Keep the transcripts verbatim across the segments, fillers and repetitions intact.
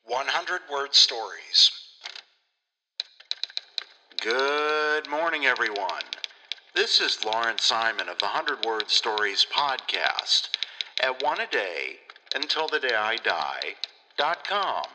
one hundred word stories. Good morning, everyone. This is Lawrence Simon of the one hundred word stories podcast at one a day until the day I die dot com.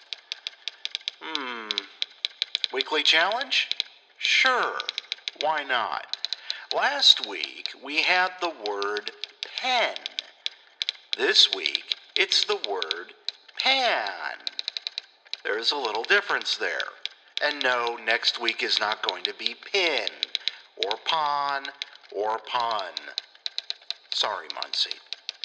Hmm, weekly challenge? Sure, why not? Last week we had the word pen. This week it's the word pan. There's a little difference there. And no, next week is not going to be pin, or pawn, or pun. Sorry, Muncie.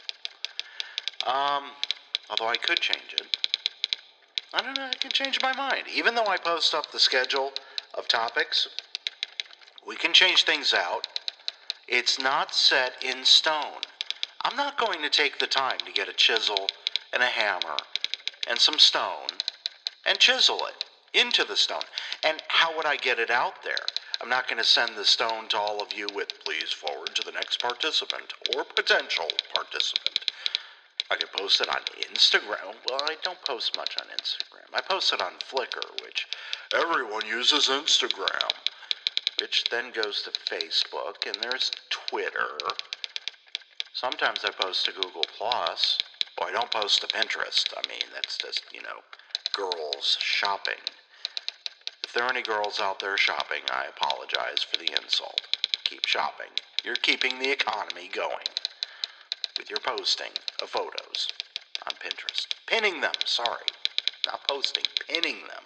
Um, although I could change it. I don't know, I can change my mind. Even though I post up the schedule of topics, we can change things out. It's not set in stone. I'm not going to take the time to get a chisel and a hammer and some stone and chisel it into the stone. And how would I get it out there? I'm not going to send the stone to all of you with, please forward to the next participant or potential participant. I could post it on Instagram. Well, I don't post much on Instagram. I post it on Flickr, which everyone uses Instagram, which then goes to Facebook, and there's Twitter. Sometimes I post to Google Plus. Well, I don't post to Pinterest. I mean, that's just, you know, girls shopping. If there are any girls out there shopping, I apologize for the insult. Keep shopping. You're keeping the economy going with your posting of photos on Pinterest. Pinning them, sorry. Not posting, pinning them.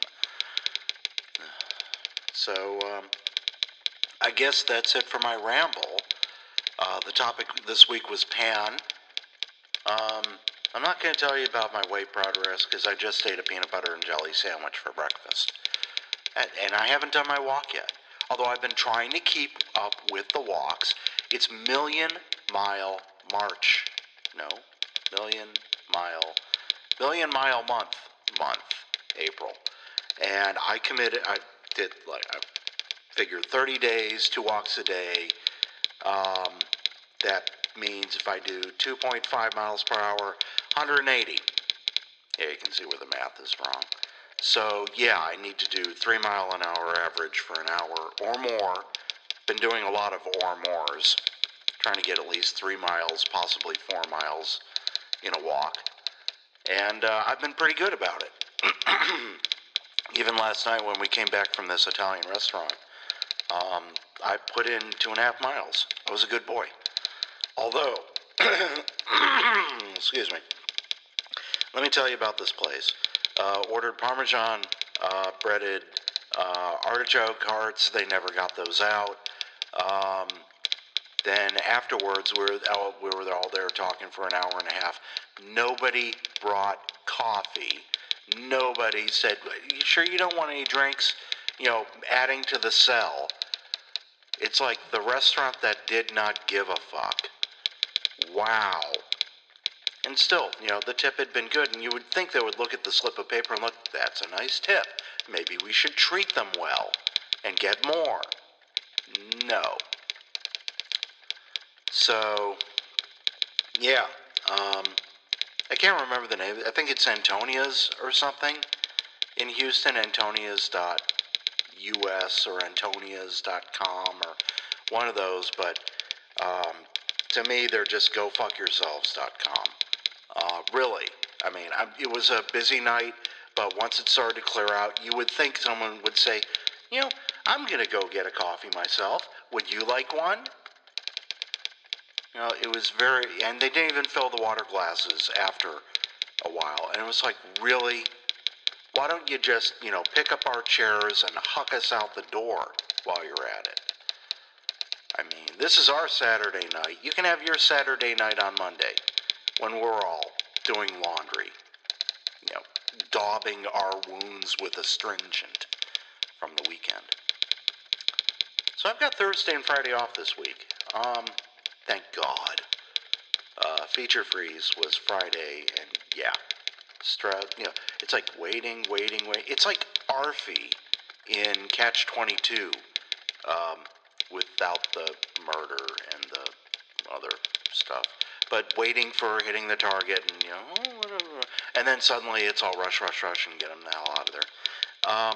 So, um, I guess that's it for my ramble. Uh, the topic this week was pan. Um, I'm not going to tell you about my weight progress because I just ate a peanut butter and jelly sandwich for breakfast. And, and I haven't done my walk yet. Although I've been trying to keep up with the walks. It's Million Mile March. No, Million Mile, Million Mile Month, month, April. And I committed, I did like, I figured thirty days, two walks a day. Um, that means if I do two point five miles per hour, one hundred eighty. Yeah, you can see where the math is wrong. So, yeah, I need to do three mile an hour average for an hour or more. Been doing a lot of or mores, trying to get at least three miles, possibly four miles in a walk. And uh, I've been pretty good about it. Even last night when we came back from this Italian restaurant, um, I put in two and a half miles. I was a good boy. Although, excuse me, let me tell you about this place. Uh, ordered Parmesan uh, breaded uh, artichoke hearts. They never got those out. Um, then afterwards, we were, we were all there talking for an hour and a half. Nobody brought coffee. Nobody said, you sure you don't want any drinks? You know, adding to the sell. It's like the restaurant that did not give a fuck. Wow. And still, you know, the tip had been good, and you would think they would look at the slip of paper and look, that's a nice tip. Maybe we should treat them well and get more. No. So, yeah, um, I can't remember the name. I think it's Antonia's or something in Houston, antonias dot U S or antonias dot com or one of those, but um, to me, they're just go fuck yourselves dot com. Uh, really, I mean, I, it was a busy night, but once it started to clear out, you would think someone would say, you know, I'm going to go get a coffee myself. Would you like one? You know, it was very, and they didn't even fill the water glasses after a while. And it was like, really? Why don't you just, you know, pick up our chairs and huck us out the door while you're at it? I mean, this is our Saturday night. You can have your Saturday night on Monday when we're all doing laundry, you know, daubing our wounds with astringent from the weekend. So I've got Thursday and Friday off this week. Um, thank God. Uh, Feature Freeze was Friday, and yeah, stress. You know, it's like waiting, waiting, waiting. It's like Arfie in Catch twenty-two, um, without the murder and the other stuff. But waiting for hitting the target, and you know, whatever. And then suddenly it's all rush, rush, rush, and get them the hell out of there. Um,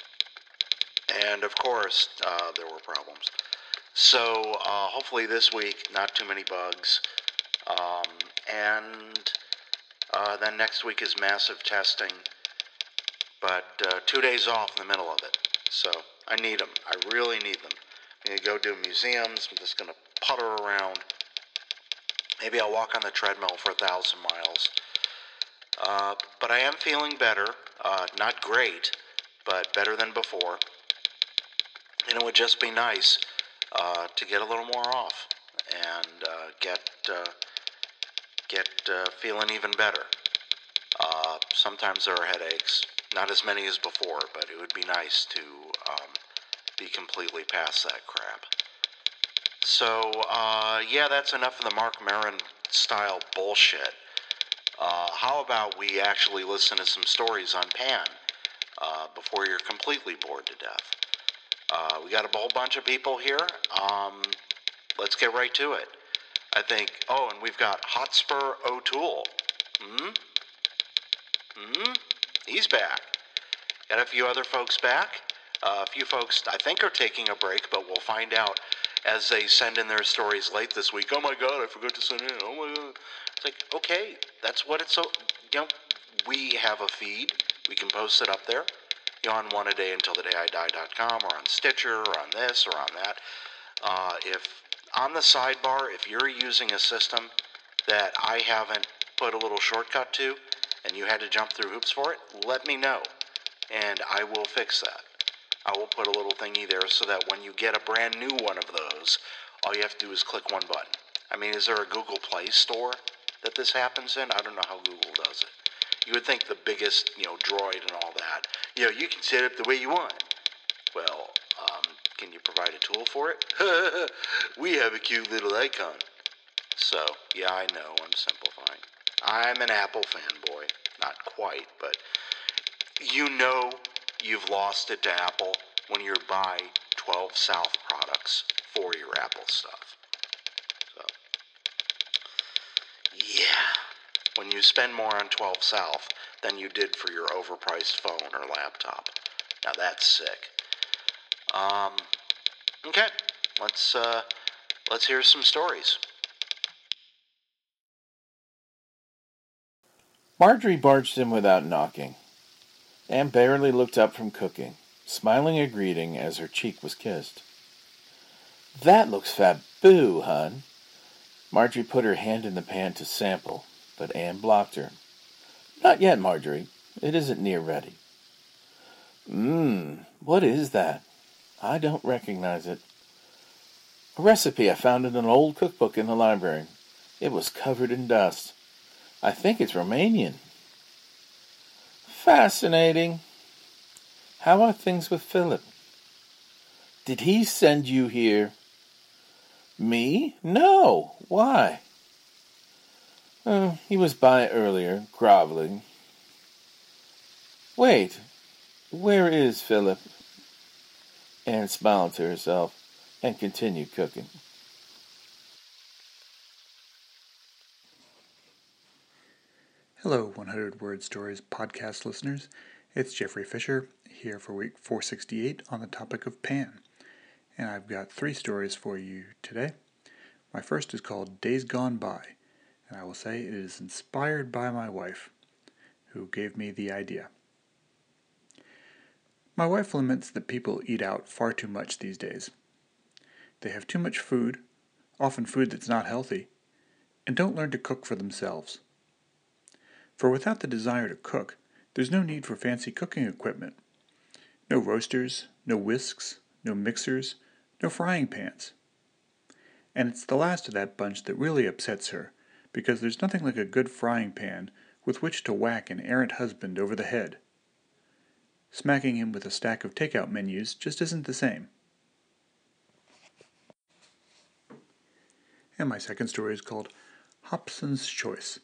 and of course, uh, there were problems. So uh, hopefully this week, not too many bugs. Um, and uh, then next week is massive testing. But uh, two days off in the middle of it. So I need them. I really need them. I'm going to go do museums. I'm just going to putter around. Maybe I'll walk on the treadmill for a thousand miles. Uh, but I am feeling better. Uh, not great, but better than before. And it would just be nice uh, to get a little more off and uh, get uh, get uh, feeling even better. Uh, sometimes there are headaches, not as many as before, but it would be nice to um, be completely past that crap. So, uh, yeah, that's enough of the Mark Maron style bullshit. Uh, how about we actually listen to some stories on Pan uh, before you're completely bored to death? Uh, we got a whole bunch of people here. Um, let's get right to it. I think, oh, and we've got Hotspur O'Toole. Hmm? Hmm? He's back. Got a few other folks back. Uh, a few folks, I think, are taking a break, but we'll find out as they send in their stories late this week. Oh my God, I forgot to send in. Oh my God. It's like, okay, that's what it's so, you know, we have a feed. We can post it up there. You know, on one a day until the day I die dot com or on Stitcher or on this or on that. Uh, if on the sidebar, if you're using a system that I haven't put a little shortcut to and you had to jump through hoops for it, let me know and I will fix that. I will put a little thingy there so that when you get a brand new one of those, all you have to do is click one button. I mean, is there a Google Play Store that this happens in? I don't know how Google does it. You would think the biggest, you know, Droid and all that, you know, you can set it the way you want. Well, um, can you provide a tool for it? We have a cute little icon. So, yeah, I know, I'm simplifying. I'm an Apple fanboy. Not quite, but you know you've lost it to Apple when you buy twelve South products for your Apple stuff. So, yeah. When you spend more on twelve South than you did for your overpriced phone or laptop. Now that's sick. Um, okay, let's uh, let's hear some stories. Marjorie barged in without knocking. Anne barely looked up from cooking, smiling a greeting as her cheek was kissed. "That looks faboo, hun." Marjorie put her hand in the pan to sample, but Anne blocked her. "Not yet, Marjorie. It isn't near ready." Mmm, what is that? I don't recognize it. A recipe I found in an old cookbook in the library. It was covered in dust. I think it's Romanian. Fascinating. How are things with Philip? Did he send you here? Me? No. Why? Uh, he was by earlier, groveling. Wait, where is Philip? Anne smiled to herself and continued cooking. Hello, one hundred Word Stories podcast listeners. It's Jeffrey Fisher here for week four sixty-eight on the topic of Pan. And I've got three stories for you today. My first is called Days Gone By, and I will say it is inspired by my wife, who gave me the idea. My wife laments that people eat out far too much these days. They have too much food, often food that's not healthy, and don't learn to cook for themselves. For without the desire to cook, there's no need for fancy cooking equipment. No roasters, no whisks, no mixers, no frying pans. And it's the last of that bunch that really upsets her, because there's nothing like a good frying pan with which to whack an errant husband over the head. Smacking him with a stack of takeout menus just isn't the same. And my second story is called Hobson's Choice.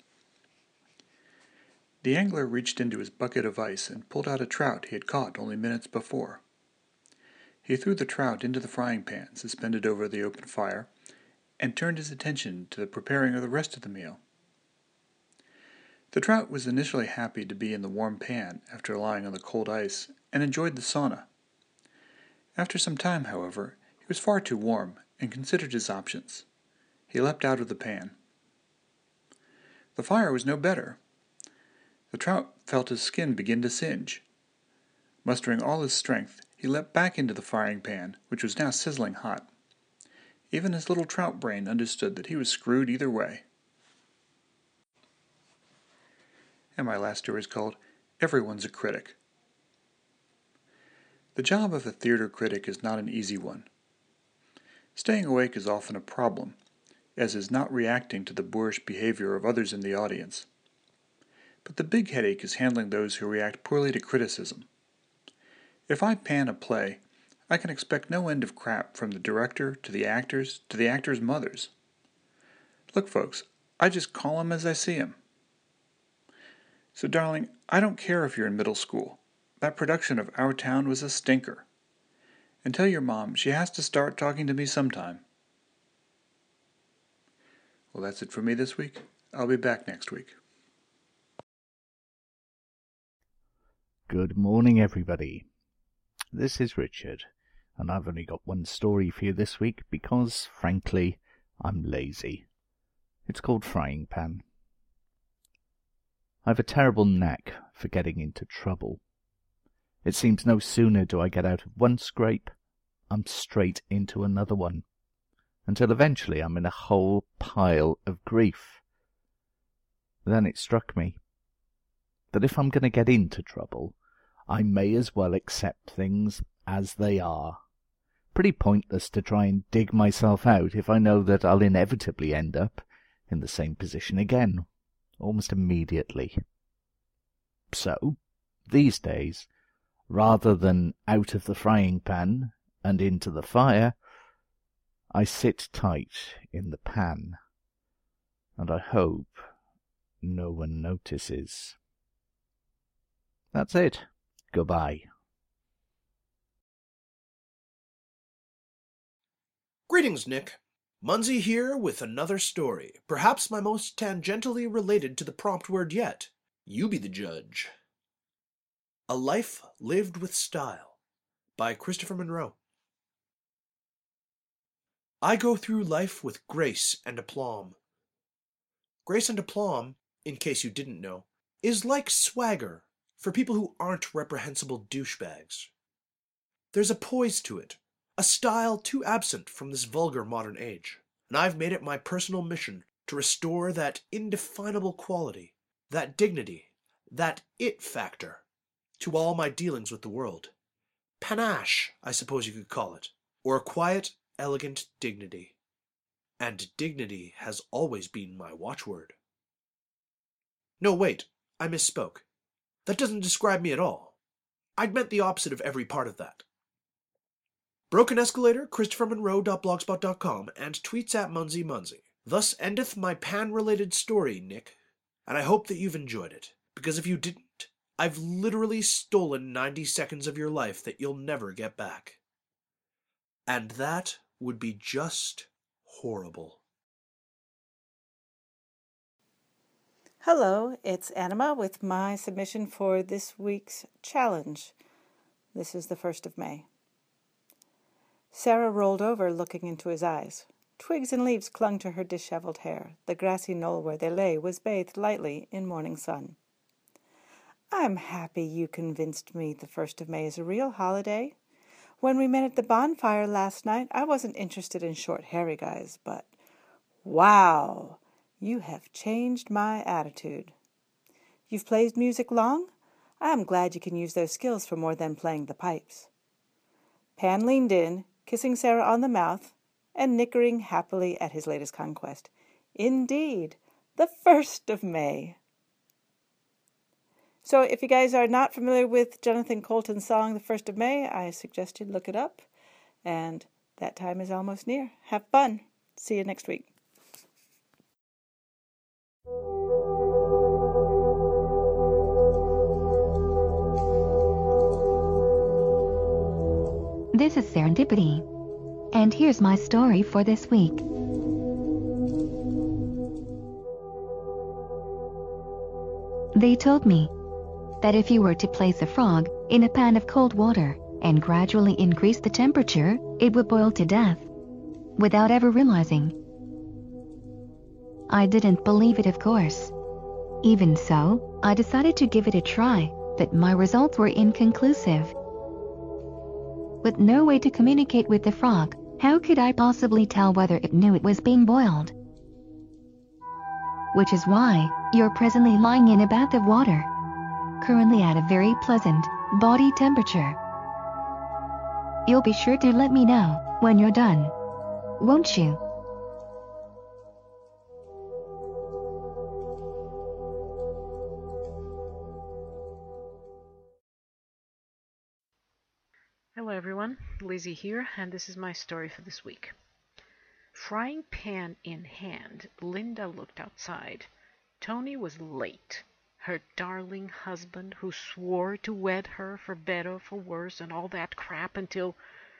The angler reached into his bucket of ice and pulled out a trout he had caught only minutes before. He threw the trout into the frying pan suspended over the open fire and turned his attention to the preparing of the rest of the meal. The trout was initially happy to be in the warm pan after lying on the cold ice and enjoyed the sauna. After some time, however, he was far too warm and considered his options. He leapt out of the pan. The fire was no better. The trout felt his skin begin to singe. Mustering all his strength, he leapt back into the frying pan, which was now sizzling hot. Even his little trout brain understood that he was screwed either way. And my last story is called Everyone's a Critic. The job of a theater critic is not an easy one. Staying awake is often a problem, as is not reacting to the boorish behavior of others in the audience. But the big headache is handling those who react poorly to criticism. If I pan a play, I can expect no end of crap from the director to the actors to the actors' mothers. Look, folks, I just call 'em as I see 'em. So, darling, I don't care if you're in middle school. That production of Our Town was a stinker. And tell your mom she has to start talking to me sometime. Well, that's it for me this week. I'll be back next week. Good morning, everybody. This is Richard, and I've only got one story for you this week because, frankly, I'm lazy. It's called Frying Pan. I've a terrible knack for getting into trouble. It seems no sooner do I get out of one scrape, I'm straight into another one, until eventually I'm in a whole pile of grief. Then it struck me that if I'm going to get into trouble, I may as well accept things as they are. Pretty pointless to try and dig myself out if I know that I'll inevitably end up in the same position again, almost immediately. So, these days, rather than out of the frying pan and into the fire, I sit tight in the pan, and I hope no one notices. That's it. Goodbye. Greetings, Nick. Munsey here with another story, perhaps my most tangentially related to the prompt word yet. You be the judge. A Life Lived with Style by Christopher Monroe. I go through life with grace and aplomb. Grace and aplomb, in case you didn't know, is like swagger for people who aren't reprehensible douchebags. There's a poise to it, a style too absent from this vulgar modern age, and I've made it my personal mission to restore that indefinable quality, that dignity, that it factor, to all my dealings with the world. Panache, I suppose you could call it, or a quiet, elegant dignity. And dignity has always been my watchword. No, wait, I misspoke. That doesn't describe me at all. I'd meant the opposite of every part of that. Broken Escalator, Christopher Monroe dot blogspot dot com, and tweets at Munsey Munsey. Thus endeth my pan-related story, Nick, and I hope that you've enjoyed it, because if you didn't, I've literally stolen ninety seconds of your life that you'll never get back. And that would be just horrible. Hello, it's Anima with my submission for this week's challenge. This is the first of May. Sarah rolled over, looking into his eyes. Twigs and leaves clung to her disheveled hair. The grassy knoll where they lay was bathed lightly in morning sun. I'm happy you convinced me the first of May is a real holiday. When we met at the bonfire last night, I wasn't interested in short, hairy guys, but wow! You have changed my attitude. You've played music long? I am glad you can use those skills for more than playing the pipes. Pan leaned in, kissing Sarah on the mouth, and nickering happily at his latest conquest. Indeed, the first of May. So if you guys are not familiar with Jonathan Colton's song, The First of May, I suggest you look it up. And that time is almost near. Have fun. See you next week. This is Serendipity, and here's my story for this week. They told me that if you were to place a frog in a pan of cold water and gradually increase the temperature, it would boil to death without ever realizing. I didn't believe it, of course. Even so, I decided to give it a try, but my results were inconclusive. With no way to communicate with the frog, how could I possibly tell whether it knew it was being boiled? Which is why you're presently lying in a bath of water, currently at a very pleasant body temperature. You'll be sure to let me know when you're done, won't you? Hello everyone, Lizzie here, and this is my story for this week. Frying pan in hand, Linda looked outside. Tony was late. Her darling husband, who swore to wed her for better, for worse, and all that crap until...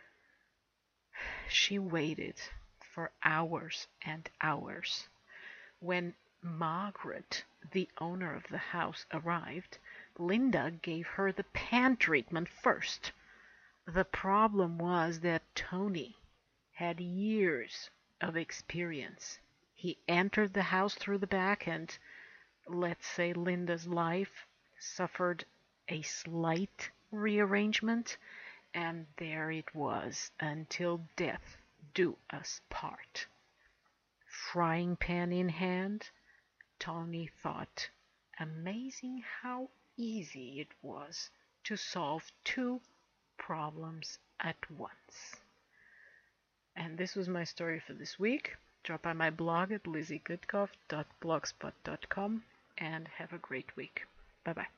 She waited for hours and hours. When Margaret, the owner of the house, arrived, Linda gave her the pan treatment first. The problem was that Tony had years of experience. He entered the house through the back and, let's say, Linda's life suffered a slight rearrangement, and there it was until death do us part. Frying pan in hand, Tony thought, amazing how easy it was to solve two problems at once. And this was my story for this week. Drop by my blog at lizzie goodcoff dot blogspot dot com and have a great week. Bye bye.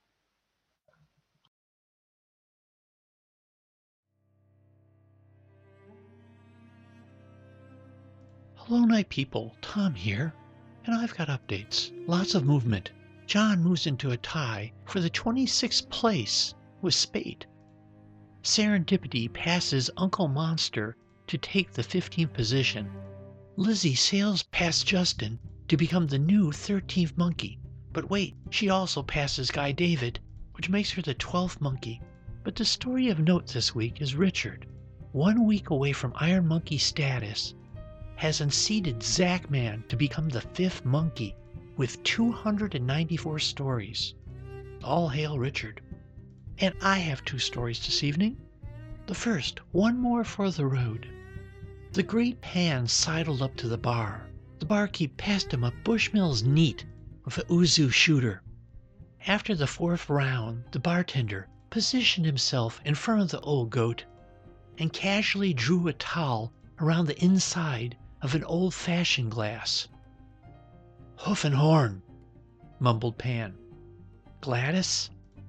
Hello, night people. Tom here. And I've got updates. Lots of movement. John moves into a tie for the twenty-sixth place with Spade. Serendipity passes Uncle Monster to take the fifteenth position. Lizzie sails past Justin to become the new thirteenth monkey. But wait, she also passes Guy David, which makes her the twelfth monkey. But the story of note this week is Richard, one week away from Iron Monkey status, has unseated Zach Man to become the fifth monkey with two hundred ninety-four stories. All hail Richard. And I have two stories this evening. The first, one more for the road. The great Pan sidled up to the bar. The barkeep passed him a Bushmills neat with a Uzu shooter. After the fourth round, the bartender positioned himself in front of the old goat and casually drew a towel around the inside of an old-fashioned glass. Hoof and horn, mumbled Pan. Gladys?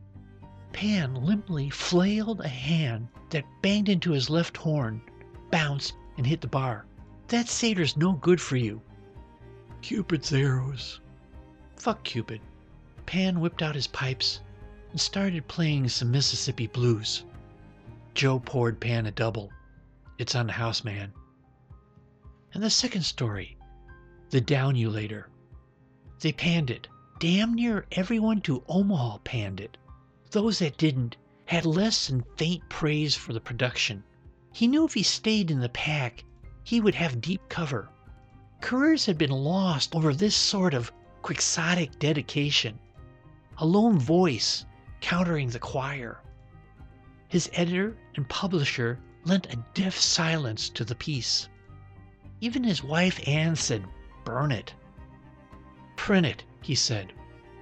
Pan limply flailed a hand that banged into his left horn, bounced, and hit the bar. That satyr's no good for you. Cupid's arrows. Fuck Cupid. Pan whipped out his pipes and started playing some Mississippi blues. Joe poured Pan a double. It's on the house, man. And the second story, the Downulator. They panned it. Damn near everyone to Omaha panned it. Those that didn't had less than faint praise for the production. He knew if he stayed in the pack, he would have deep cover. Careers had been lost over this sort of quixotic dedication. A lone voice countering the choir. His editor and publisher lent a deaf silence to the piece. Even his wife Anne said, "Burn it." "Print it," he said.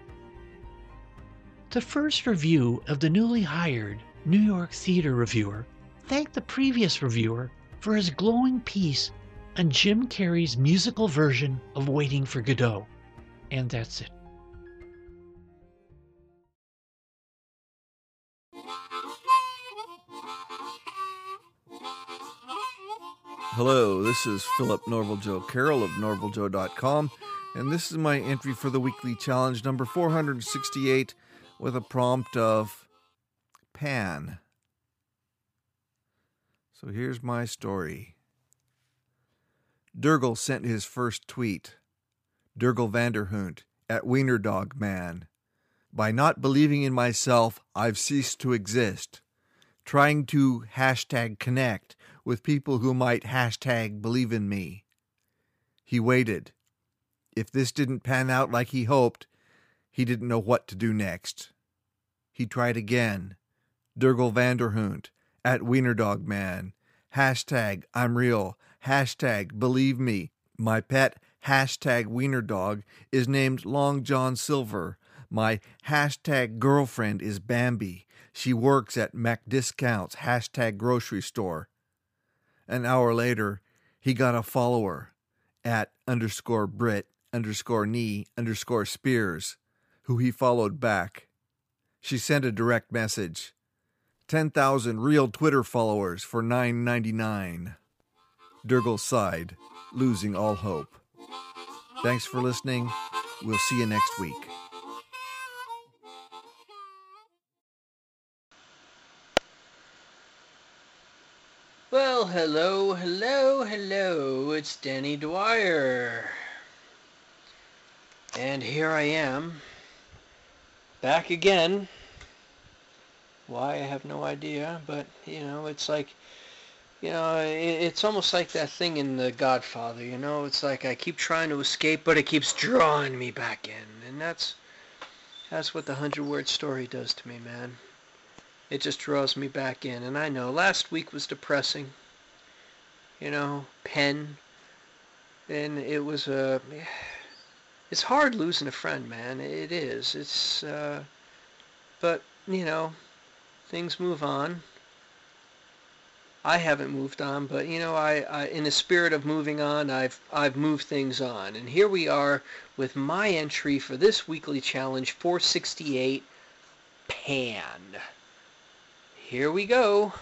The first review of the newly hired New York theater reviewer thanked the previous reviewer for his glowing piece on Jim Carrey's musical version of Waiting for Godot. And that's it. Hello, this is Philip Norval Joe Carroll of norval joe dot com, and this is my entry for the weekly challenge number four hundred sixty-eight with a prompt of Pan. So here's my story. Durgal sent his first tweet. Durgal Vanderhoont at Wienerdog Man. By not believing in myself, I've ceased to exist. Trying to hashtag connect with people who might hashtag believe in me. He waited. If this didn't pan out like he hoped, he didn't know what to do next. He tried again. Durgal Vanderhoont, at Wienerdogman. Hashtag I'm real. Hashtag believe me. My pet hashtag Wienerdog is named Long John Silver. My hashtag girlfriend is Bambi. She works at MacDiscounts hashtag grocery store. An hour later, he got a follower at underscore Brit underscore knee underscore Spears, who he followed back. She sent a direct message. ten thousand real Twitter followers for nine ninety-nine. Durgal sighed, losing all hope. Thanks for listening. We'll see you next week. Well, hello, hello, hello. It's Danny Dwyer. And here I am, back again. Why, I have no idea, but, you know, it's like, you know, it, it's almost like that thing in The Godfather, you know? It's like I keep trying to escape, but it keeps drawing me back in. And that's, that's what the hundred-word story does to me, man. It just draws me back in. And I know, last week was depressing. You know, Penn. And it was a... Uh, it's hard losing a friend, man. It is. It's, uh... But, you know, things move on. I haven't moved on, but, you know, I, I in the spirit of moving on, I've I've moved things on. And here we are with my entry for this weekly challenge, four sixty-eight, Pan. Here we go.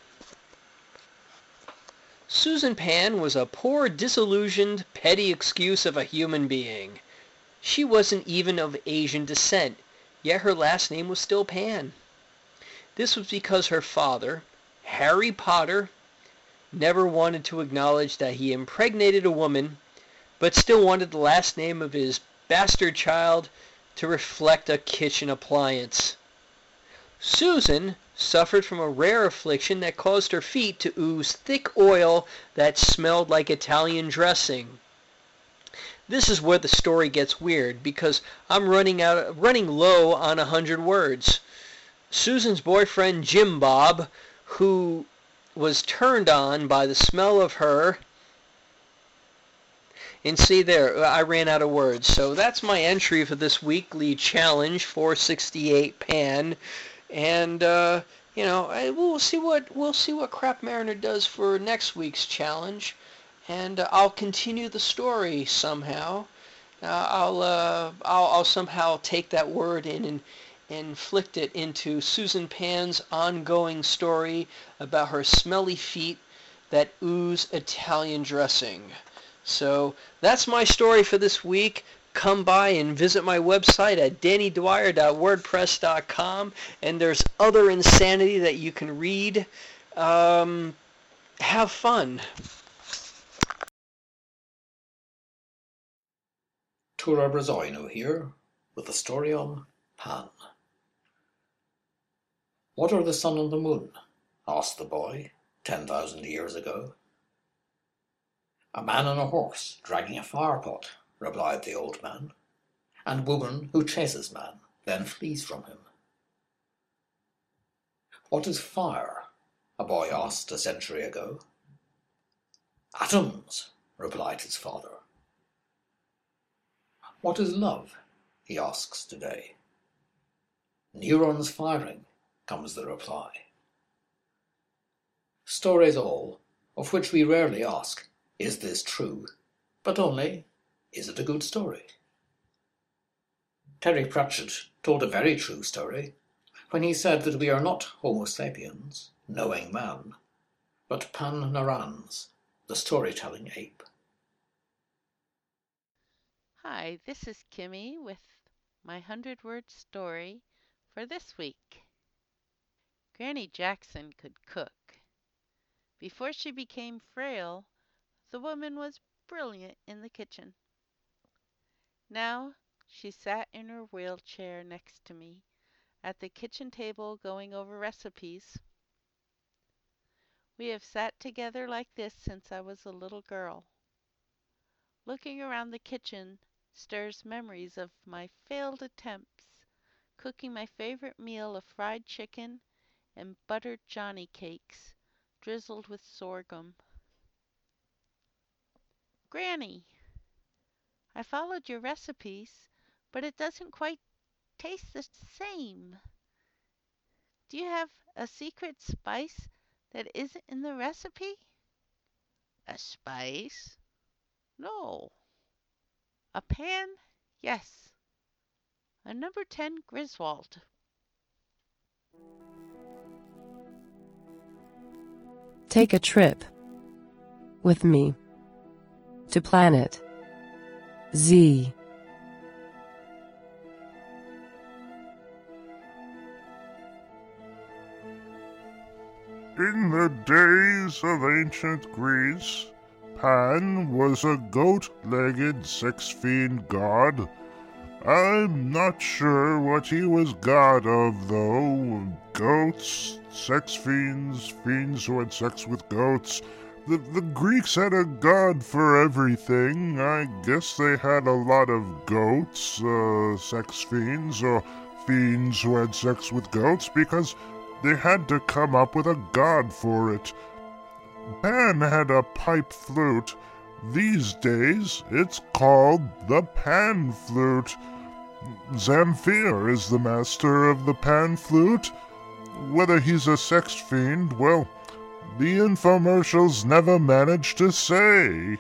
Susan Pan was a poor, disillusioned, petty excuse of a human being. She wasn't even of Asian descent, yet her last name was still Pan. This was because her father, Harry Potter, never wanted to acknowledge that he impregnated a woman, but still wanted the last name of his bastard child to reflect a kitchen appliance. Susan suffered from a rare affliction that caused her feet to ooze thick oil that smelled like Italian dressing. This is where the story gets weird, because I'm running out, running low on a hundred words. Susan's boyfriend Jim Bob, who was turned on by the smell of her, and see there, I ran out of words. So that's my entry for this weekly challenge, four sixty-eight Pan. And uh, you know, I, we'll see what we'll see what Crap Mariner does for next week's challenge, and uh, I'll continue the story somehow. Uh, I'll, uh, I'll I'll somehow take that word in and inflict it into Susan Pan's ongoing story about her smelly feet that ooze Italian dressing. So that's my story for this week. Come by and visit my website at danny dwyer dot wordpress dot com, and there's other insanity that you can read. Um, have fun. Tura Brazoino here, with a story on Pan. What are the sun and the moon? Asked the boy, ten thousand years ago. A man on a horse, dragging a fire pot, replied the old man, and woman who chases man, then flees from him. What is fire? A boy asked a century ago. Atoms, replied his father. What is love? He asks today. Neurons firing, comes the reply. Stories all, of which we rarely ask, is this true, but only, is it a good story? Terry Pratchett told a very true story when he said that we are not Homo sapiens, knowing man, but Pan Narans, the storytelling ape. Hi, this is Kimmy with my hundred-word story for this week. Granny Jackson could cook. Before she became frail, the woman was brilliant in the kitchen. Now she sat in her wheelchair next to me at the kitchen table going over recipes. We have sat together like this since I was a little girl. Looking around the kitchen stirs memories of my failed attempts cooking my favorite meal of fried chicken and buttered Johnny cakes drizzled with sorghum. Granny, I followed your recipes, but it doesn't quite taste the same. Do you have a secret spice that isn't in the recipe? A spice? No. A pan? Yes. A number ten Griswold. Take a trip with me to Planet Z. In the days of ancient Greece, Pan was a goat-legged six-fiend god. I'm not sure what he was god of, though. Goats, sex fiends, fiends who had sex with goats. The, the Greeks had a god for everything. I guess they had a lot of goats, uh, sex fiends, or fiends who had sex with goats, because they had to come up with a god for it. Pan had a pipe flute. These days, it's called the pan flute. Zamfir is the master of the pan flute. Whether he's a sex fiend, well, the infomercials never managed to say.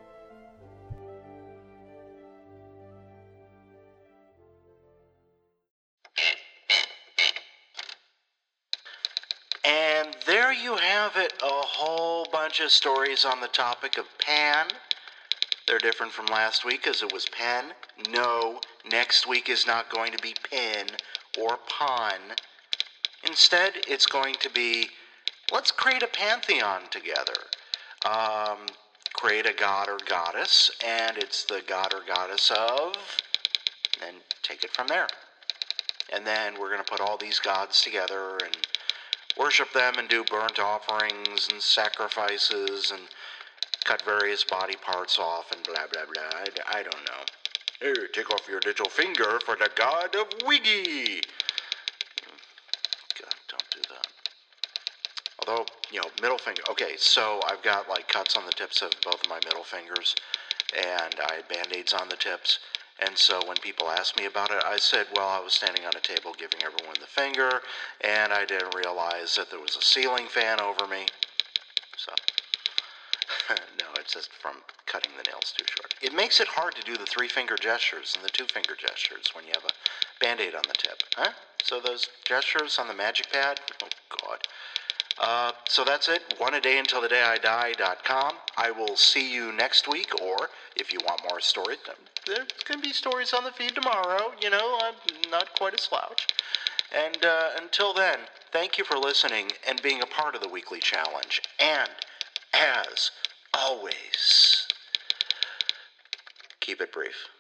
And there you have it, a whole bunch of stories on the topic of Pan. They're different from last week as it was Pen. No, next week is not going to be Pin or Pun. Instead, it's going to be, let's create a pantheon together. Um, create a god or goddess, and it's the god or goddess of, and take it from there. And then we're going to put all these gods together and worship them and do burnt offerings and sacrifices and cut various body parts off and blah, blah, blah. I, I don't know. Hey, take off your little finger for the god of Wiggy. God, don't do that. Although, you know, middle finger. Okay, so I've got, like, cuts on the tips of both of my middle fingers, and I had Band-Aids on the tips. And so when people asked me about it, I said, well, I was standing on a table giving everyone the finger, and I didn't realize that there was a ceiling fan over me. So, no, it's just from cutting the nails too short. It makes it hard to do the three-finger gestures and the two-finger gestures when you have a Band-Aid on the tip. Huh? So those gestures on the magic pad? Oh, God. Uh, so that's it. One a day until the day I die dot com. I will see you next week, or if you want more stories, there's going to be stories on the feed tomorrow. You know, I'm not quite a slouch. And uh, until then, thank you for listening and being a part of the weekly challenge. And, as always, keep it brief.